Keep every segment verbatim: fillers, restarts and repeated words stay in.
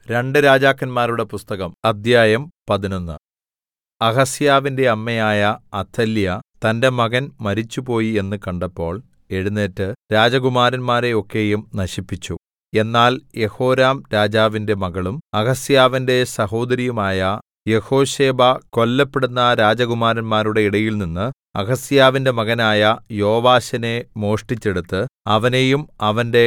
രണ്ട് രാജാക്കന്മാരുടെ പുസ്തകം അദ്ധ്യായം പതിനൊന്ന്. അഹസ്യാവിന്റെ അമ്മയായ അഥല്യാ തന്റെ മകൻ മരിച്ചുപോയി എന്ന് കണ്ടപ്പോൾ എഴുന്നേറ്റ് രാജകുമാരന്മാരെ ഒക്കെയും നശിപ്പിച്ചു. എന്നാൽ യെഹോരാം രാജാവിന്റെ മകളും അഹസ്യാവിന്റെ സഹോദരിയുമായ യെഹോശേബ കൊല്ലപ്പെടുന്ന രാജകുമാരന്മാരുടെ ഇടയിൽനിന്ന് അഹസ്യാവിന്റെ മകനായ യോവാശിനെ മോഷ്ടിച്ചെടുത്ത് അവനെയും അവന്റെ ധാത്രിയെയും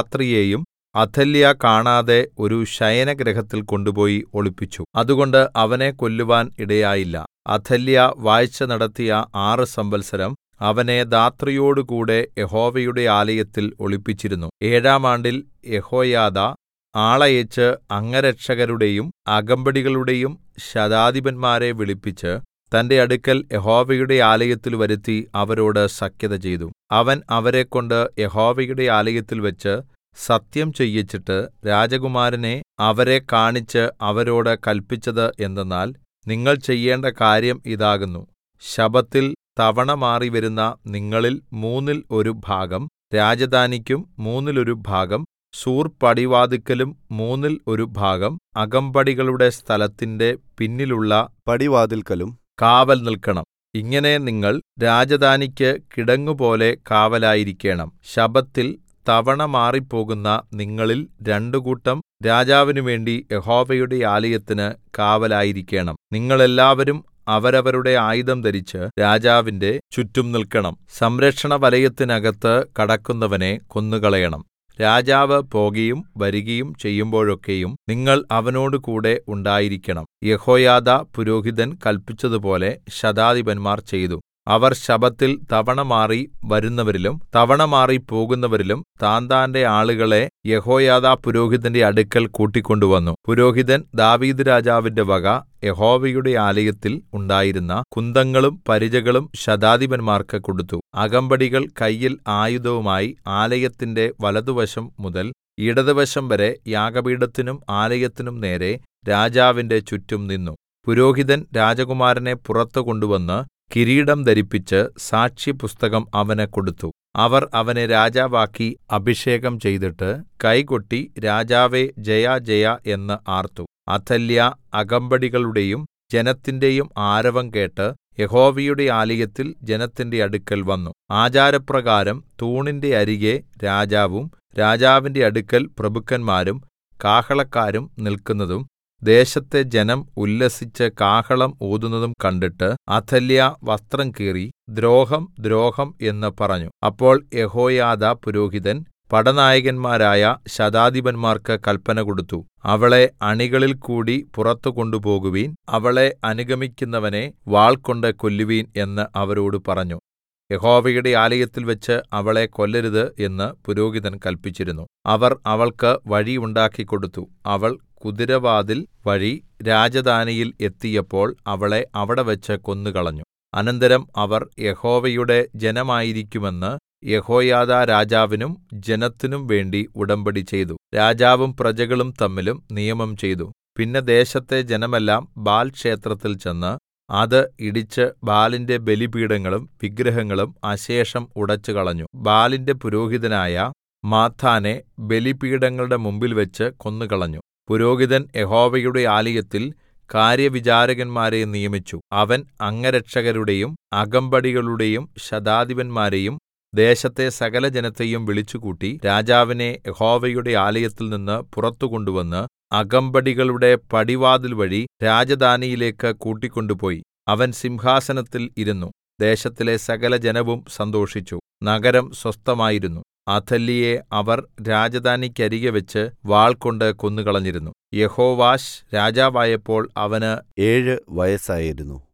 അഥല്യാ കാണാതെ ഒരു ശയനഗൃഹത്തിൽ കൊണ്ടുപോയി ഒളിപ്പിച്ചു. അതുകൊണ്ട് അവനെ കൊല്ലുവാൻ ഇടയായില്ല. അഥല്യാ വാഴ്ച നടത്തിയ ആറ് സംവത്സരം അവനെ ധാത്രിയോടുകൂടെ യഹോവയുടെ ആലയത്തിൽ ഒളിപ്പിച്ചിരുന്നു. ഏഴാം ആണ്ടിൽ യെഹോയാദാ ആളയച്ച് അംഗരക്ഷകരുടെയും അകമ്പടികളുടെയും ശതാധിപന്മാരെ വിളിപ്പിച്ച് തന്റെ അടുക്കൽ യഹോവയുടെ ആലയത്തിൽ വരുത്തി അവരോട് സഖ്യത ചെയ്തു. അവൻ അവരെക്കൊണ്ട് യഹോവയുടെ ആലയത്തിൽവെച്ച് സത്യം ചെയ്യിച്ചിട്ട് രാജകുമാരനെ അവരെ കാണിച്ച് അവരോട് കല്പിച്ചത് എന്തെന്നാൽ, നിങ്ങൾ ചെയ്യേണ്ട കാര്യം ഇതാകുന്നു. ശബ്ബത്തിൽ തവണ മാറിവരുന്ന നിങ്ങളിൽ മൂന്നിൽ ഒരു ഭാഗം രാജധാനിക്കും മൂന്നിൽ ഒരു ഭാഗം സൂർപടിവാതിൽക്കലും മൂന്നിൽ ഒരു ഭാഗം അകമ്പടികളുടെ സ്ഥലത്തിന്റെ പിന്നിലുള്ള പടിവാതിൽക്കലും കാവൽ നിൽക്കണം. ഇങ്ങനെ നിങ്ങൾ രാജധാനിക്ക് കിടങ്ങുപോലെ കാവലായിരിക്കേണം. ശബ്ബത്തിൽ തവണ മാറിപ്പോകുന്ന നിങ്ങളിൽ രണ്ടുകൂട്ടം രാജാവിനുവേണ്ടി യഹോവയുടെ ആലയത്തിന് കാവലായിരിക്കേണം. നിങ്ങൾ എല്ലാവരും അവരവരുടെ ആയുധം ധരിച്ച് രാജാവിന്റെ ചുറ്റും നിൽക്കണം. സംരക്ഷണവലയത്തിനകത്ത് കടക്കുന്നവനെ കൊന്നുകളയണം. രാജാവ് പോകയും വരികയും ചെയ്യുമ്പോഴൊക്കെയും നിങ്ങൾ അവനോടുകൂടെ ഉണ്ടായിരിക്കണം. യെഹോയാദാ പുരോഹിതൻ കല്പിച്ചതുപോലെ ശതാധിപന്മാർ ചെയ്തു. അവർ ശബ്ബത്തിൽ തവണ മാറി വരുന്നവരിലും തവണ മാറി പോകുന്നവരിലും താന്താന്റെ ആളുകളെ യെഹോയാദാ പുരോഹിതന്റെ അടുക്കൽ കൂട്ടിക്കൊണ്ടുവന്നു. പുരോഹിതൻ ദാവീദ് രാജാവിന്റെ വക യഹോവയുടെ ആലയത്തിൽ ഉണ്ടായിരുന്ന കുന്തങ്ങളും പരിചകളും ശതാധിപന്മാർക്ക് കൊടുത്തു. അകമ്പടികൾ കയ്യിൽ ആയുധവുമായി ആലയത്തിന്റെ വലത്തുവശം മുതൽ ഇടത്തുവശം വരെ യാഗപീഠത്തിനും ആലയത്തിനും നേരെ രാജാവിന്റെ ചുറ്റും നിന്നു. പുരോഹിതൻ രാജകുമാരനെ പുറത്ത് കൊണ്ടുവന്ന് കിരീടം ധരിപ്പിച്ച് സാക്ഷ്യപുസ്തകം അവന് കൊടുത്തു. അവർ അവനെ രാജാവാക്കി അഭിഷേകം ചെയ്തിട്ട് കൈകൊട്ടി രാജാവേ ജയജയ എന്ന് ആർത്തു. അഥല്യാ അകമ്പടികളുടെയും ജനത്തിന്റെയും ആരവം കേട്ട് യഹോവയുടെ ആലയത്തിൽ ജനത്തിന്റെ അടുക്കൽ വന്നു. ആചാരപ്രകാരം തൂണിന്റെ അരികെ രാജാവും രാജാവിന്റെ അടുക്കൽ പ്രഭുക്കന്മാരും കാഹളക്കാരും നിൽക്കുന്നതും ദേശത്തെ ജനം ഉല്ലസിച്ച് കാഹളം ഊതുന്നതും കണ്ടിട്ട് അഥല്യാ വസ്ത്രം കീറി ദ്രോഹം ദ്രോഹം എന്ന് പറഞ്ഞു. അപ്പോൾ യെഹോയാദാ പുരോഹിതൻ പടനായകന്മാരായ ശതാധിപന്മാർക്ക് കല്പന കൊടുത്തു. അവളെ അണികളിൽ കൂടി പുറത്തു കൊണ്ടുപോകുവിൻ, അവളെ അനുഗമിക്കുന്നവനെ വാൾകൊണ്ട് കൊല്ലുവിൻ എന്ന് അവരോട് പറഞ്ഞു. യഹോവയുടെ ആലയത്തിൽവെച്ച് അവളെ കൊല്ലരുത് എന്ന് പുരോഹിതൻ കല്പിച്ചിരുന്നു. അവർ അവൾക്ക് വഴി ഉണ്ടാക്കിക്കൊടുത്തു. അവൾ കുതിരവാതിൽ വഴി രാജധാനിയിൽ എത്തിയപ്പോൾ അവളെ അവിടെവെച്ച് കൊന്നുകളഞ്ഞു. അനന്തരം അവർ യഹോവയുടെ ജനമായിരിക്കുമെന്ന് യെഹോയാദാ രാജാവിനും ജനത്തിനും വേണ്ടി ഉടമ്പടി ചെയ്തു. രാജാവും പ്രജകളും തമ്മിലും നിയമം ചെയ്തു. പിന്നെ ദേശത്തെ ജനമെല്ലാം ബാൽ ക്ഷേത്രത്തിൽ ചെന്ന് അത് ഇടിച്ച് ബാലിന്റെ ബലിപീഠങ്ങളും വിഗ്രഹങ്ങളും അശേഷം ഉടച്ചുകളഞ്ഞു. ബാലിന്റെ പുരോഹിതനായ മാഥാനെ ബലിപീഠങ്ങളുടെ മുമ്പിൽവെച്ച് കൊന്നുകളഞ്ഞു. പുരോഹിതൻ യഹോവയുടെ ആലയത്തിൽ കാര്യവിചാരകന്മാരെ നിയമിച്ചു. അവൻ അംഗരക്ഷകരുടെയും അകമ്പടികളുടെയും ശതാധിപന്മാരെയും ദേശത്തെ സകല ജനത്തെയും വിളിച്ചുകൂട്ടി രാജാവിനെ യഹോവയുടെ ആലയത്തിൽ നിന്ന് പുറത്തു കൊണ്ടുവന്ന് അകമ്പടികളുടെ പടിവാതിൽ വഴി രാജധാനിയിലേക്ക് കൂട്ടിക്കൊണ്ടുപോയി. അവൻ സിംഹാസനത്തിൽ ഇരുന്നു. ദേശത്തിലെ സകല ജനവും സന്തോഷിച്ചു. നഗരം സ്വസ്ഥമായിരുന്നു. അഥല്യയെ അവർ രാജധാനിക്കരികെ വെച്ച് വാൾകൊണ്ട് കൊന്നുകളഞ്ഞിരുന്നു. യെഹോവാശ് രാജാവായപ്പോൾ അവന് ഏഴ് വയസ്സായിരുന്നു.